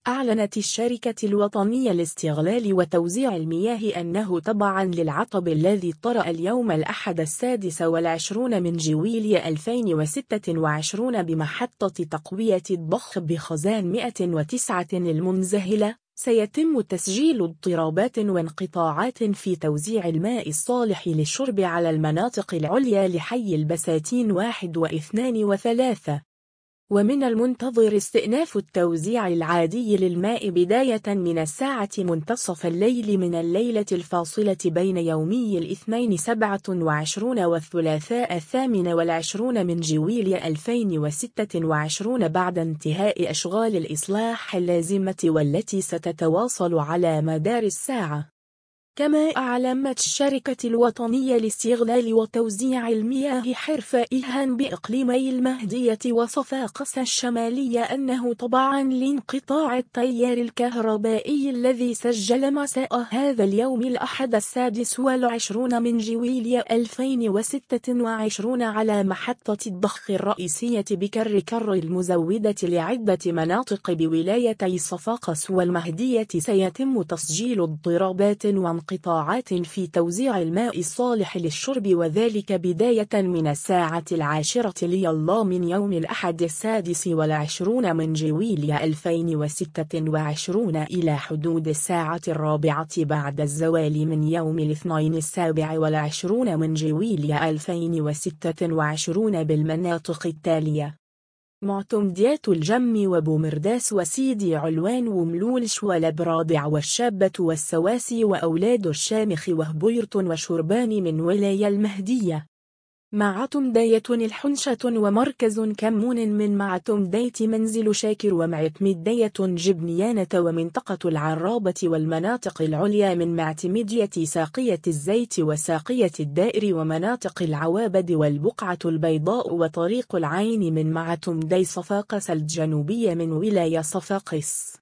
أعلنت الشركة الوطنية لاستغلال وتوزيع المياه أنه تبعاً للعطب الذي طرأ اليوم الأحد 26 من جويلية 2026 بمحطة تقوية الضخ بخزان 109 المنزهلة، سيتم تسجيل اضطرابات وانقطاعات في توزيع الماء الصالح للشرب على المناطق العليا لحي البساتين 1 و2 و3. ومن المنتظر استئناف التوزيع العادي للماء بداية من الساعة منتصف الليل من الليلة الفاصلة بين يومي الاثنين 27 والثلاثاء 28 من جويلية 2026 بعد انتهاء أشغال الإصلاح اللازمة والتي ستتواصل على مدار الساعة. كما أعلنت الشركة الوطنية لاستغلال وتوزيع المياه حرفائها بإقليمي المهدية وصفاقس الشمالية أنه تبعاً لانقطاع التيار الكهربائي الذي سجل مساء هذا اليوم الأحد 26 من جويلية 2026 على محطة الضخ الرئيسية بكركر المزودة لعدة مناطق بولايتي صفاقس والمهدية سيتم تسجيل اضطرابات وانقطاعات في توزيع الماء الصالح للشرب، وذلك بداية من الساعة 10 ليلا من يوم الأحد 26 من جويلية 2026 إلى حدود الساعة 4 بعد الزوال من يوم الاثنين 27 من جويلية 2026 بالمناطق التالية: معتمديات الجم وبومرداس وسيدي علوان وملولش والبرادع والشابة والسواسي وأولاد الشامخ وهبيرت وشربان من ولاية المهدية، معتمدية الحنشة ومركز كمون من معتمدية منزل شاكر ومعتمدية جبنيانة ومنطقة العرابة والمناطق العليا من معتمدية ساقية الزيت وساقية الدائر ومناطق العوابد والبقعة البيضاء وطريق العين من معتمدي صفاقس الجنوبية من ولاية صفاقس.